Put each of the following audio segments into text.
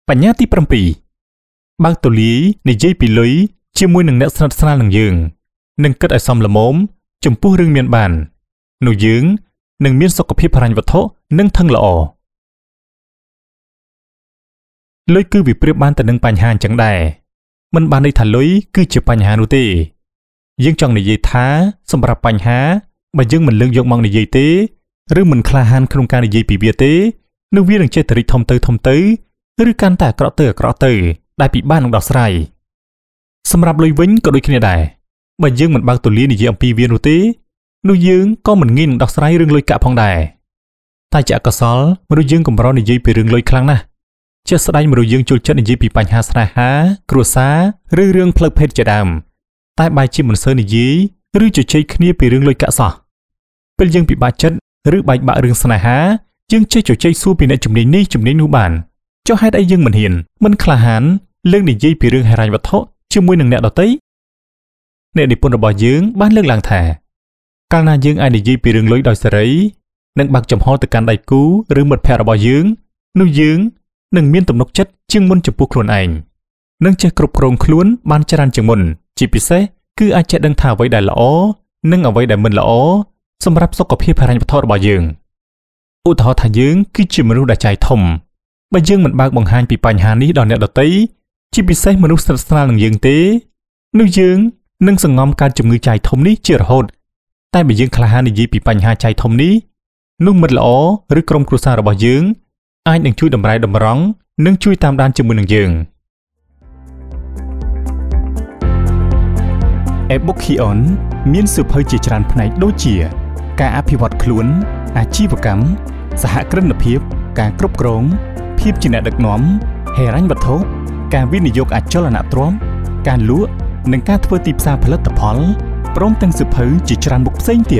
បញ្ញាទី7បើកទូលាយនិយាយពីលុយជាមួយនឹងអ្នកស្និទ្ធស្នាលនឹងយើងនឹងគិតឲ្យសមល្មមចំពោះរឿងមានបាននោះយើងនឹងមានសុខភាពហិរញ្ញវត្ថុនិងថឹងល្អលុយគឺវាប្រៀបបានទៅនឹងបញ្ហាអញ្ចឹងដែរមិនបានន័យថាលុយគឺជាបញ្ហានោះទេយើងចង់និយាយថាសម្រាប់បញ្ហាបើយើងមិនលើកយកមកនិយាយទេឬមិនក្លាហានក្នុងការនិយាយពីវាទេនោះវានឹងចេះតែរីកធំទៅឬកាន់តែអាក្រក់ទៅដែលពិបាកនឹងដោះស្រាយសម្រាប់លុយវិញក៏ដូចគ្នាដែរបើយើងមិនបើកទូលាយនិយាយអំពីវានោះទេនោះយើងក៏មិនងាយនឹងដោះស្រាយរឿងលុយកាក់ផងដែរតែជាអកុសលមនុស្សយើងកម្រនិយាយពីរឿងលុយខ្លាំងណាស់ជាស្ដេចមនុស្សយើងចូលចិត្តនិយាយពីបញ្ហាស្នេហាគ្រួសារឬរឿងផ្លូវភេទជាដើមតែបែរជាមិនសូវនិយាយឬជជែកគ្នាពីរឿងលុយកាក់សោះពេលយើងពិបាកចិត្តឬបែកបាក់រឿងស្នេហាយើងចេះជជែកសួរពីអ្នកជំនាញនេះជំនាញនោះបានចុះហេតុអីយើងមិនហ៊ានមិនក្លាហានលើកនិយាយពីរឿងហិរញ្ញវត្ថុជាមួយនឹងអ្នកដទៃអ្នកនិពន្ធរបស់យើងបានលើកឡើងថាកាលណាយើងអាចនិយាយពីរឿងលុយដោយសេរីនិងបើកចំហទៅកាន់ដៃគូឬមិត្តភ័ក្តិរបស់យើងនោះយើងនឹងមានទំនុកចិត្តជាងមុនចំពោះខ្លួនឯងនិងចេះគ្រប់គ្រងខ្លួនបានច្រើនជាងមុនជាពិសេសគឺអាចចេះដឹងថាអ្វីដែលល្អនិងអ្វីដែលមិនល្អសម្រាប់សុខភាពហិរញ្ញវត្ថុរបស់យើងឧទាហរណ៍ថាយើងគឺជាមនុស្សដែលចៃធំបើយើងមិនបើកបង្ហាញពីបញ្ហានេះដល់អ្នកដទៃជាពិសេសមនុស្សស្និទ្ធស្នាលនឹងយើងទេនោះយើងនឹងសង្ងំកើតជំងឺចៃធំនេះជារហូតតែបើយើងក្លាហាននិយាយពីបញ្ហាចៃធំនេះនោះមិត្តល្អឬក្រុមគ្រួសាររបស់យើងអាចនឹងជួយតម្រែតម្រង់និងជួយតាមដានជាមួយនឹងយើង e-book Kion មានសៀវភៅជាច្រើនផ្នែកដូចជាការអភិវឌ្ឍខ្លួនអាជីវកម្មសហគ្រិនភាពការគ្រប់គ្រងភាពជាអ្នកដឹកនាំហិរញ្ញវត្ថុការវិនិយោគអចលនទ្រព្យការលក់និងការធ្វើទីផ្សារផលិតផលព្រមទាំងសៀវភៅជាច្រើនមុខផ្សេងទៀត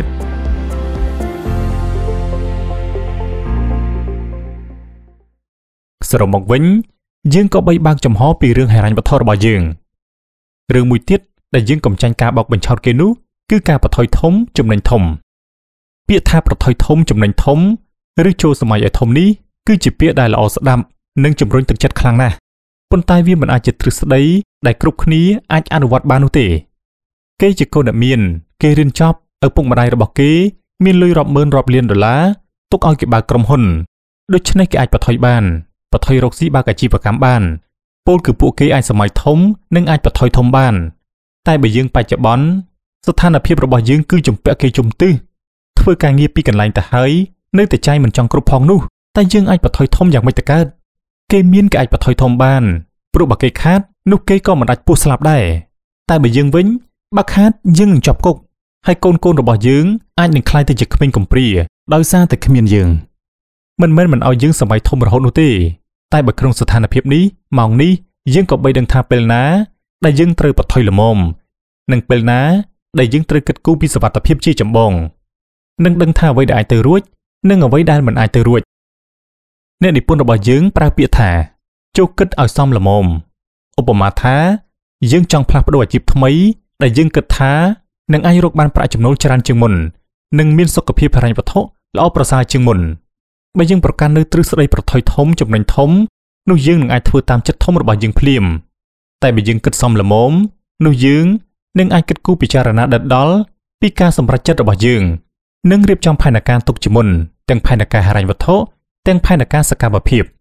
សរុបមកវិញយើងក៏បីបើកចំហពីរឿងហិរញ្ញវត្ថុរបស់យើងរឿងមួយទៀតដែលយើងកំចាញ់ការបោកបញ្ឆោតគេនោះគឺការប្រថុយធំចំណេញធំពាក្យថាប្រថុយធំចំណេញធំឬចូលសម័យឲ្យធំនេះគឺជាពាក្យដែលល្អស្ដាប់និងជំរុញទឹកចិត្តខ្លាំងណាស់ប៉ុន្តែវាមិនអាចជាទ្រឹស្ដីដែលគ្រប់គ្នាអាចអនុវត្តបាននោះទេគេជាកូនអ្នកមានគេរៀនចប់ឪពុកម្ដាយរបស់គេមានលុយរាប់ម៉ឺនរាប់លានដុល្លារទុកឲ្យគេបើកក្រុមហ៊ុនដូច្នេះគេអាចប្រថុយបានប្រថុយរកស៊ីបើកអាជីវកម្មបានពោលគឺពួកគេអាចសម័យធំនិងអាចប្រថុយធំបានតែបើយើងបច្ចុប្បន្នស្ថានភាពរបស់យើងគឺជំពាក់គេជំទឹះធ្វើការងារពីកន្លែងទៅហើយនៅតែចៃមិនចង់គ្រប់ផងនោះតែយើងអាចប្រថុយធំយ៉ាងម៉េចទៅកើតគេមានគេអាចប្រថុយធំបានព្រោះបើគេខាតនោះគេក៏មិនអាចពោះស្លាប់ដែរតែបើយើងវិញបើខាតយើងនឹងជាប់គុកហើយកូនរបស់យើងអាចនឹងក្លាយទៅជាក្មេងកំព្រាដោយសារតែគ្មានយើងមិនមែនមិនឲ្យយើងសម័យធំរហូតនោះទេតែបើក្នុងស្ថានភាពនេះម៉ោងនេះយើងក៏បីដឹងថាពេលណាដែលយើងត្រូវប្រថុយល្មមនិងពេលណាដែលយើងត្រូវគិតគូរពីសុវត្ថិភាពជាចម្បងនិងដឹងថាអ្វីដែលអាចទៅរួចនិងអ្វីដែលមិនអាចទៅរួចអ្នកនិពន្ធរបស់យើងប្រើពាក្យថាចូលគិតឲ្យសមល្មមឧបមាថាយើងចង់ផ្លាស់ប្ដូរអាជីពថ្មីដែលយើងគិតថានឹងអាចរកបានប្រាក់ចំណូលច្រើនជាងមុននិងមានសុខភាពហិរញ្ញវត្ថុល្អប្រសើរជាងមុនបើយើងប្រកាន់នៅទ្រឹស្ដីប្រថុយធំចំណេញធំនោះយើងនឹងអាចធ្វើតាមចិត្តធំរបស់យើងភ្លាមតែបើយើងគិតសមល្មមនោះយើងនឹងអាចគិតគូរពិចារណាដិតដល់ពីការសម្រេចចិត្តរបស់យើងនិងរៀបចំផែនការទុកជាមុនទាំងផែនការហិរញ្ញវត្ថុទាំងផែនការសកម្មភាព